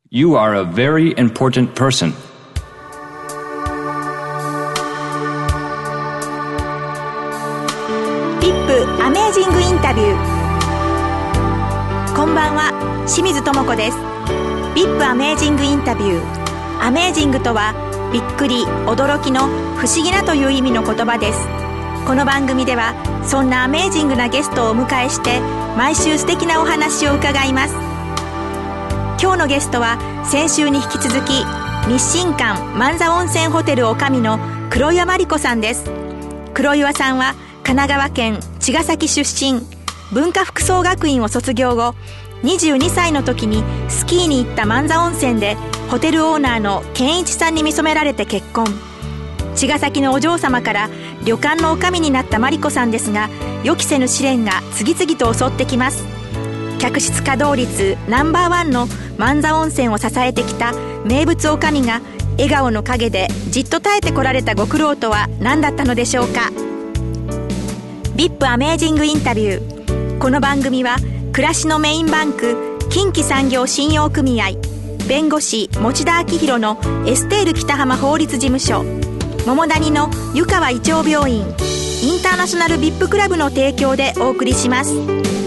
You are a very important person. VIP アメージングインタビュー。こんばんは、清水智子です。 VIP アメージングインタビュー。アメージングとはびっくり、驚きの不思議なという意味の言葉です。この番組ではそんなアメージングなゲストをお迎えして毎週素敵なお話を伺います。今日のゲストは先週に引き続き日進館万座温泉ホテル女将の黒岩真理子さんです。黒岩さんは神奈川県茅ヶ崎出身。文化服装学院を卒業後、22歳の時にスキーに行った万座温泉でホテルオーナーの健一さんに見初められて結婚。茅ヶ崎のお嬢様から旅館の女将になった真理子さんですが、予期せぬ試練が次々と襲ってきます。客室稼働率ナンバーワンの万座温泉を支えてきた名物女将が笑顔の陰でじっと耐えてこられたご苦労とは何だったのでしょうか。 VIP アメージングインタビュー。この番組は暮らしのメインバンク近畿産業信用組合、弁護士持田明宏のエステール北浜法律事務所、桃谷の湯川胃腸病院、インターナショナル VIP クラブの提供でお送りします。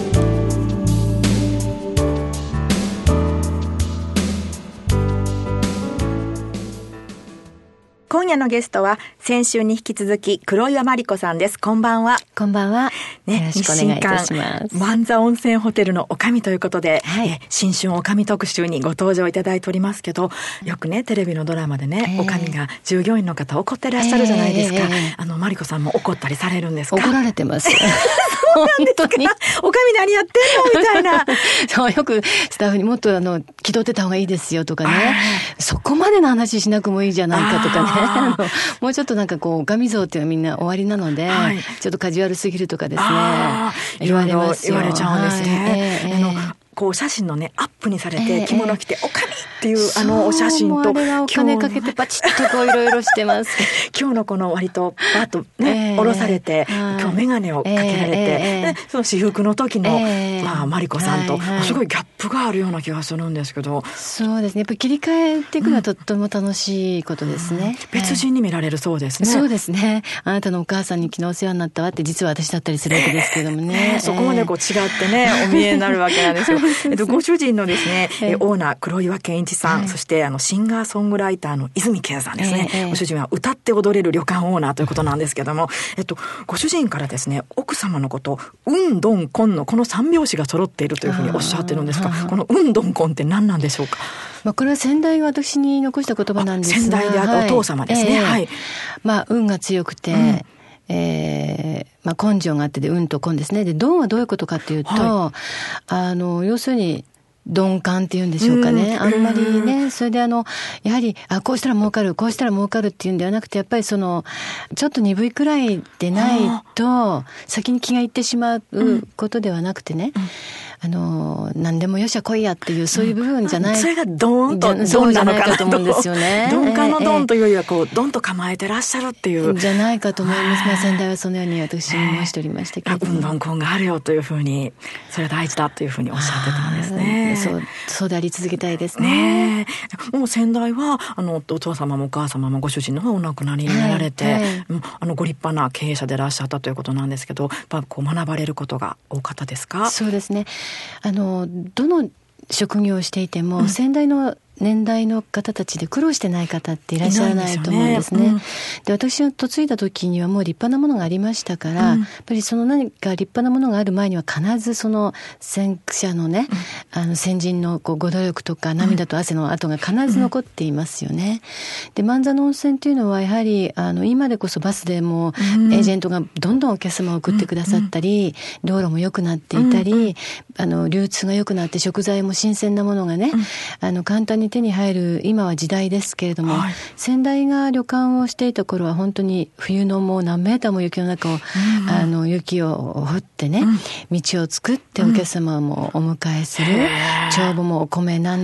今夜のゲストは先週に引き続き黒岩真理子さんです。こんばんは。 こんばんは、 ね、 よろしくお願いいたします。 万座温泉ホテルの女将ということで、はい、新春女将特集にご登場いただいておりますけど、よくねテレビのドラマでね、女将が従業員の方怒ってらっしゃるじゃないですか。真理子さんも怒ったりされるんですか？ 怒られてます。 そうなんですか？女将何やってんのみたいな。 そう、よくスタッフにもっと気取ってた方がいいですよとかね、そこまでの話しなくもいいじゃないかとかね、もうちょっとなんかこう女将像っていうのはみんな終わりなので、はい、ちょっとカジュアルすぎるとかですね、言われますよ。 言われちゃうんですね。こう写真のねアップにされて着物着ておかみっていうお写真と、 あれはお金かけてパチッとこういろいろしてます。 今日のこの割とバッとね、下ろされて、今日メガネをかけられて、その私服の時の、真理子さんと、すごいギャップがあるような気がするんですけど。 そうですね、やっぱり切り替えていくのはとっても楽しいことですね。 別人に見られるそうですね。 そうですね。あなたのお母さんに昨日お世話になったわって実は私だったりするわけですけどもね。 そこまでこう違ってね、お見えになるわけなんですよ。ご主人のですね、オーナー黒岩健一さん、そしてシンガーソングライターの泉健さんですね、ご主人は歌って踊れる旅館オーナーということなんですけども、ご主人からですね、奥様のこと運どんこんのこの三拍子が揃っているというふうにおっしゃってるんですが、この運どんこんって何なんでしょうか？ これは先代が私に残した言葉なんですが、 先代であったお父様ですね。はい。 運が強くて、根性があってで運と根ですね。で、どんはどういうことかっていうと、要するに鈍感っていうんでしょうかね。あんまりね、それでやはり、こうしたら儲かる、こうしたら儲かるっていうんではなくて、やっぱりちょっと鈍いくらいでないと、先に気がいってしまうことではなくてね、何でもよっしゃ来いやっていう、そういう部分じゃない。 それがドーンと、 そうじゃないかと思うんですよね。 鈍感のドンというよりは、ドンと構えてらっしゃるっていう。 じゃないかと思います。先代はそのように私も申しておりましたけれども。 運動根があるよというふうに、それは大事だというふうにおっしゃってたんですね。 そうであり続けたいですね。 もう先代は、お父様もお母様もご主人の方お亡くなりになられて、ご立派な経営者でいらっしゃったということなんですけど、学ばれることが多かったですか？ そうですね。どの職業をしていても、先代の年代の方たちで苦労してない方っていらっしゃらないと思うんですね。で、私が嫁いだ時にはもう立派なものがありましたから、やっぱりその何か立派なものがある前には必ずその先駆者のね、先人のご努力とか涙と汗の跡が必ず残っていますよね。で、万座の温泉というのはやはり今でこそバスでもエージェントがどんどんお客様を送ってくださったり、道路も良くなっていたり、流通が良くなって食材も新鮮なものがね、簡単に手に入る今は時代ですけれども、先代が旅館をしていた頃は本当に冬のもう何メーターも雪の中を、雪を降ってね、道を作ってお客様もお迎えする、帳簿もお米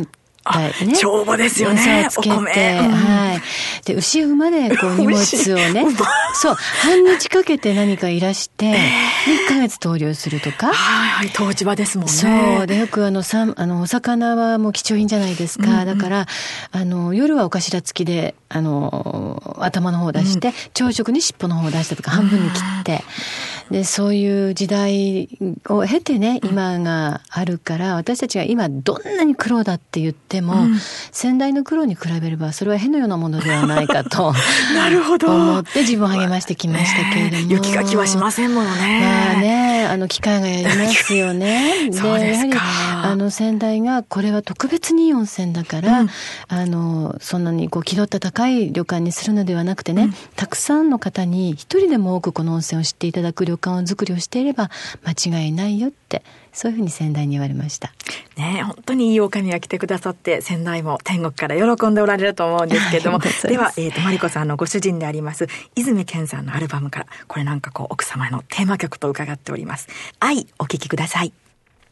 対ね。 帳簿ですよね。 そうつけて、はい。で、牛馬でこう荷物をね、そう、半日かけて何かいらして、1ヶ月投留するとか。 はい、湯治場ですもんね。 そう。で、よくお魚はもう貴重品じゃないですか。だから、夜はお頭付きで、頭の方を出して、朝食に尻尾の方を出したとか、半分に切って、で、そういう時代を経てね、今があるから、私たちが今どんなに苦労だって言っても、先代の苦労に比べれば、それは変のようなものではないかとなるほど思って自分を励ましてきましたけれども。 雪かきはしませんものね。 まあね、機械がやりますよね。 そうですか。 やはり、先代が、これは特別にいい温泉だから、そんなに気取った高い旅館にするのではなくてね、たくさんの方に一人でも多くこの温泉を知っていただく旅館を作りをしていれば間違いないよって、そういうふうに先代に言われましたね。本当にいいお上が来てくださって、先代も天国から喜んでおられると思うんですけれどもでは、マリコさんのご主人であります泉健さんのアルバムから、これなんか奥様へのテーマ曲と伺っております。愛、お聴きください。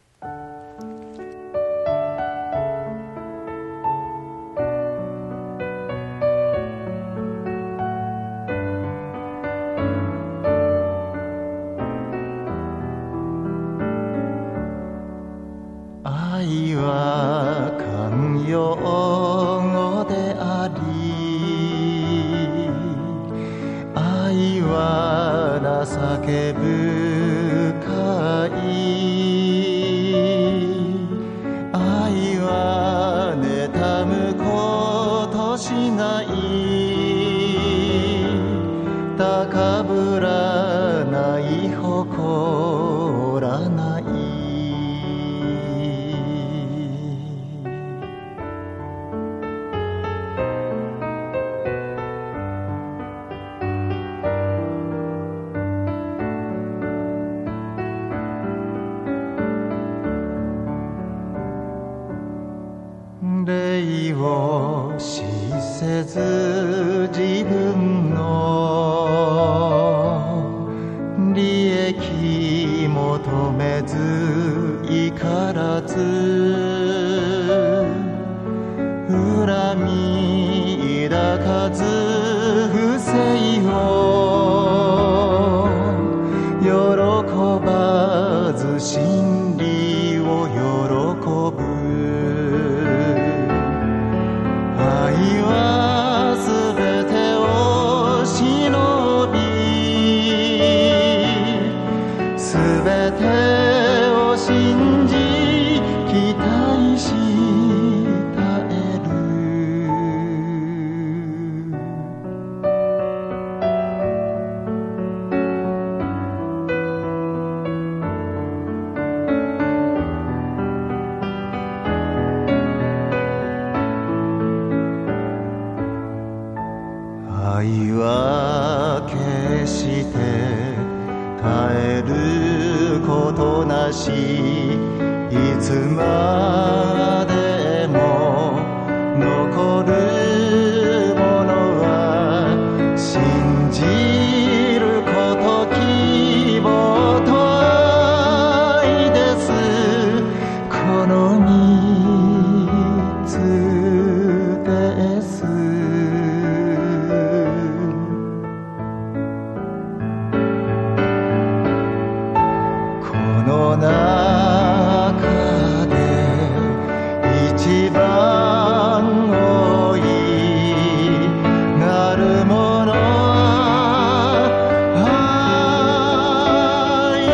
愛は寛容語であり、愛は情け深い、愛は妬むことしない、高ぶらない誇らない、礼をしせず自分の利益求めず怒らず、恨み抱かず不正を喜ばず真理を喜ぶ、愛はすべてを忍び、すべてを信じ期待したえる。愛は決して絶えることなし、いつまでも残るものは信じること、希望と愛です。この3つです。この中で一番多いなるものは愛。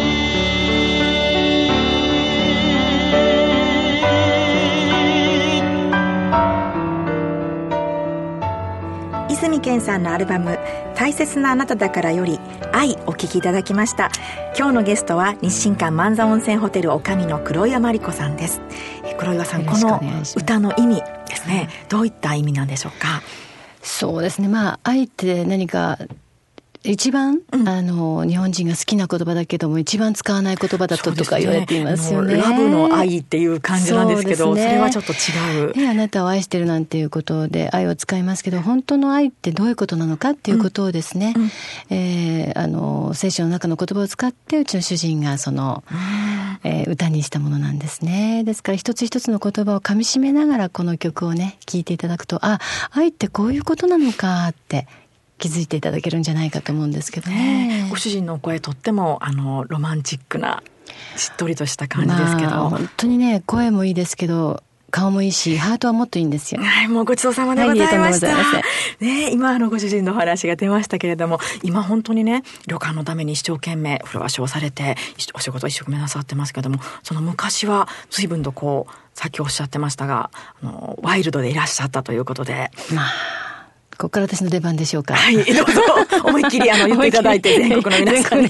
泉健さんのアルバム大切なあなただからより愛、お聴きいただきました。今日のゲストは日進館万座温泉ホテル女将の黒岩真理子さんです。黒岩さん、この歌の意味ですね、どういった意味なんでしょうか？ そうですね、愛って何か一番、日本人が好きな言葉だけども一番使わない言葉だとか言われていますよね。 ラブの愛っていう感じなんですけど、それはちょっと違う。 あなたを愛してるなんていうことで愛を使いますけど、本当の愛ってどういうことなのかっていうことをですね、聖書の中の言葉を使ってうちの主人がその、歌にしたものなんですね。ですから一つ一つの言葉をかみしめながらこの曲をね聴いていただくと、愛ってこういうことなのかって気づいていただけるんじゃないかと思うんですけどね。 ご主人のお声とってもロマンチックなしっとりとした感じですけど、 本当にね声もいいですけど顔もいいしハートはもっといいんですよ。 はい、もうごちそうさまでございました。ね、今ご主人のお話が出ましたけれども、今本当にね旅館のために一生懸命フロアショーされてお仕事一生懸命なさってますけども、その昔は随分とこうさっきおっしゃってましたがワイルドでいらっしゃったということで、 ここから私の出番でしょうか。 はい、どうぞ思いっきり言っていただいて全国の皆さんに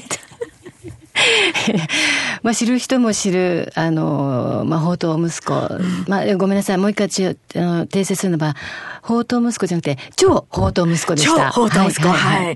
知る人も知る宝刀息子、ごめんなさい、もう一回訂正するのは宝刀息子じゃなくて超宝刀息子でした。 超宝刀息子、はい。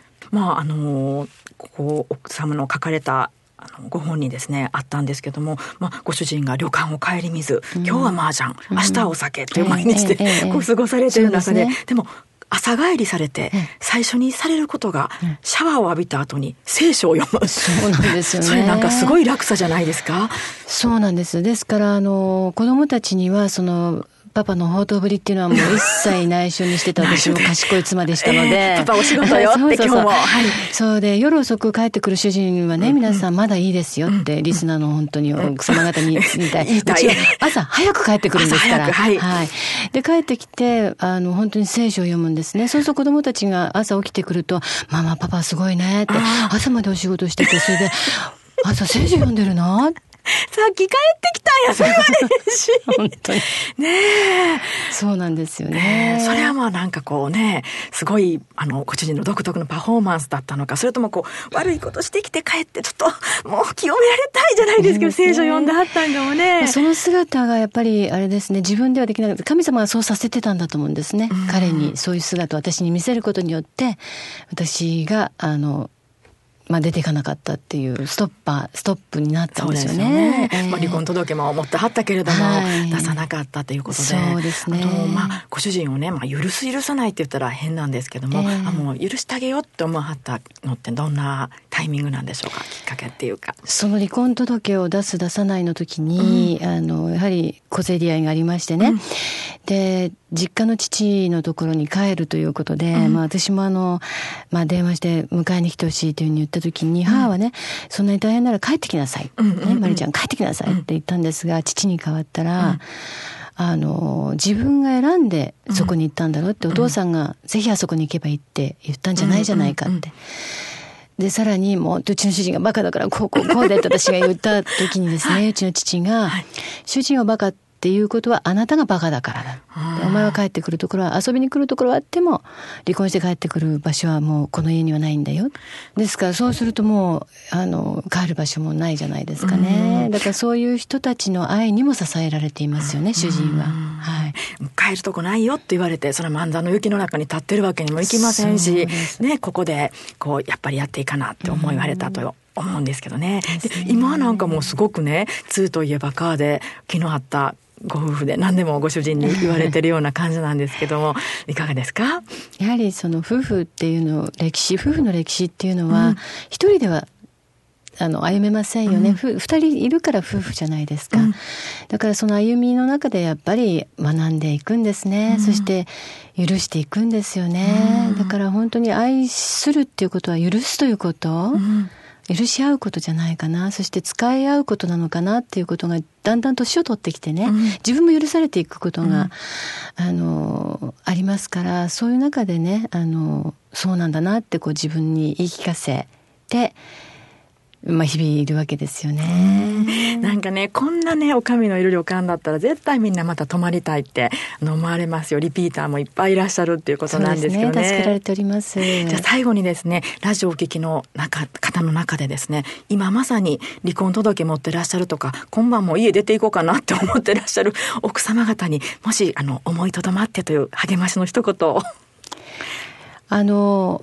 ここ奥様の書かれたご本にですねあったんですけども、ご主人が旅館を顧みず、今日は麻雀、明日はお酒という毎日でこう過ごされている中で、でも朝帰りされて最初にされることがシャワーを浴びた後に聖書を読む。 そうなんですよね。 それなんかすごい落差じゃないですか。 そうなんです。ですから子供たちにはそのパパの宝刀ぶりっていうのはもう一切内緒にしてた私も賢い妻でしたので、 パパお仕事よって今日も、 そうで夜遅く帰ってくる主人はね、皆さんまだいいですよって、リスナーの本当に奥様方に言いたい。うちは朝早く帰ってくるんですから、で帰ってきて本当に聖書を読むんですね。そうすると子供たちが朝起きてくると、ママパパすごいねって、朝までお仕事してて、それで朝聖書読んでるなってさっき帰ってきたんや、それは嬉しい。 本当に。 ねえ。 そうなんですよね。 それはなんかこうね、すごい、ご主人の独特のパフォーマンスだったのか、それとも悪いことしてきて帰って、ちょっと、もう清められたいじゃないですけど、聖書読んではったんかもね。 その姿がやっぱり、あれですね、自分ではできなくて、神様がそうさせてたんだと思うんですね。彼にそういう姿を私に見せることによって、私が、出ていかなかったっていうストップになったんですよね。 離婚届も持ってはったけれども、出さなかったということで。 そうですね。 ご主人をね、許さないって言ったら変なんですけども、もう許してあげようって思わはったのってどんなタイミングなんでしょうか、きっかけっていうか。 その離婚届を出さないの時に、やはり小競り合いがありましてね。で、実家の父のところに帰るということで、私も電話して迎えに来てほしいというふうに言った時に、母はね、そんなに大変なら帰ってきなさい。マリちゃん帰ってきなさいって言ったんですが、父に代わったら、自分が選んでそこに行ったんだろうって、お父さんがぜひあそこに行けばいいって言ったんじゃないじゃないかって。で、さらにもう、うちの主人がバカだからこうでって私が言った時にですね、うちの父が、主人をバカっていうことはあなたがバカだからだ。お前は帰ってくるところは、遊びに来るところはあっても、離婚して帰ってくる場所はもうこの家にはないんだよ。ですからそうするともう、帰る場所もないじゃないですかね。だからそういう人たちの愛にも支えられていますよね、主人は。 帰るとこないよって言われて、それは万座の雪の中に立ってるわけにもいきませんし、ね、ここで、やっぱりやっていかなって思われたと思うんですけどね。で今なんかもうすごくね、2といえばカーで気の合ったご夫婦で何でもご主人に言われてるような感じなんですけどもいかがですか？ やはりその夫婦っていうの夫婦の歴史っていうのは一人では歩めませんよね。二人いるから夫婦じゃないですか。だからその歩みの中でやっぱり学んでいくんですね。そして許していくんですよね。だから本当に愛するっていうことは許すということ、許し合うことじゃないかな。そして使い合うことなのかなっていうことがだんだん年を取ってきてね、自分も許されていくことが、ありますから、そういう中でね、そうなんだなって自分に言い聞かせて、日々いるわけですよね。 なんかね、こんなね、お上のいる旅館だったら絶対みんなまた泊まりたいって思われますよ。リピーターもいっぱいいらっしゃるっていうことなんですけどね。 そうですね、助けられております。 じゃあ最後にですね、ラジオをお聞きの方の中でですね、今まさに離婚届持ってらっしゃるとか、今晩も家出ていこうかなって思ってらっしゃる奥様方に、もし思いとどまってという励ましの一言を。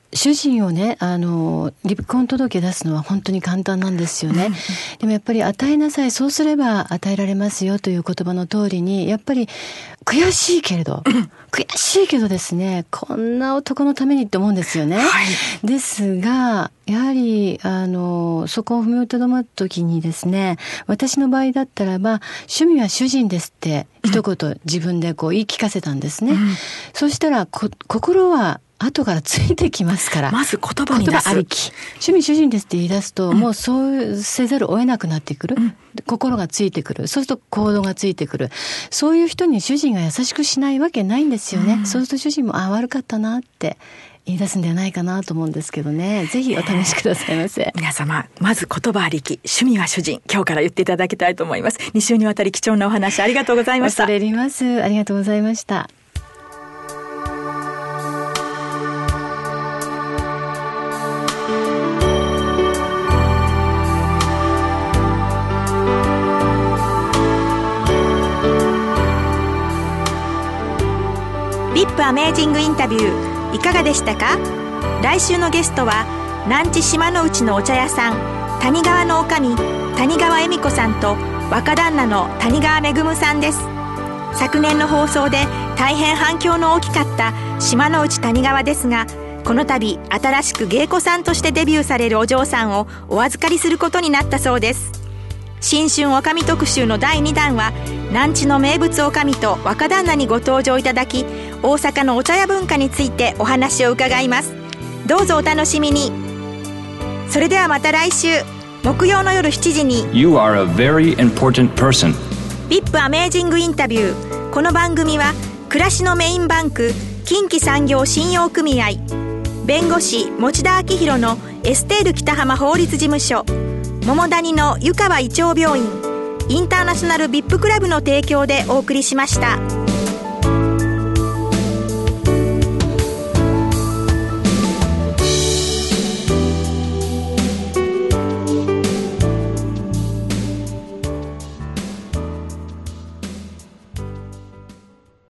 主人をね、離婚届出すのは本当に簡単なんですよね。でもやっぱり与えなさい、そうすれば与えられますよという言葉の通りに、やっぱり悔しいけれどですね、こんな男のためにって思うんですよね。ですが、やはり、そこを踏みとどまるときにですね、私の場合だったらば、趣味は主人ですって一言自分でこう言い聞かせたんですね。そしたら、心は後からついてきますから。 まず言葉に出す。 ありき。趣味主人ですって言い出すと、もうそうせざるを得なくなってくる。心がついてくる。そうすると行動がついてくる。そういう人に主人が優しくしないわけないんですよね。そうすると主人も、悪かったなって言い出すんではないかなと思うんですけどね。ぜひお試しくださいませ。 皆様、まず言葉ありき、趣味は主人。今日から言っていただきたいと思います。2週にわたり貴重なお話ありがとうございました。 恐れ入ります。ありがとうございました。 VIP アメージングインタビューいかがでしたか？来週のゲストは南知島の内のお茶屋さん谷川の女将谷川恵美子さんと若旦那の谷川恵さんです。昨年の放送で大変反響の大きかった島の内谷川ですが、この度新しく芸妓さんとしてデビューされるお嬢さんをお預かりすることになったそうです。新春女将特集の第2弾は南知の名物女将と若旦那にご登場いただき、大阪のお茶屋文化についてお話を伺います。どうぞお楽しみに。それではまた来週木曜の夜7時に You are a very important person. VIP アメージングインタビュー。この番組は暮らしのメインバンク近畿産業信用組合、弁護士持田明宏のエステール北浜法律事務所、桃谷の湯川胃腸病院、インターナショナル VIP クラブの提供でお送りしました。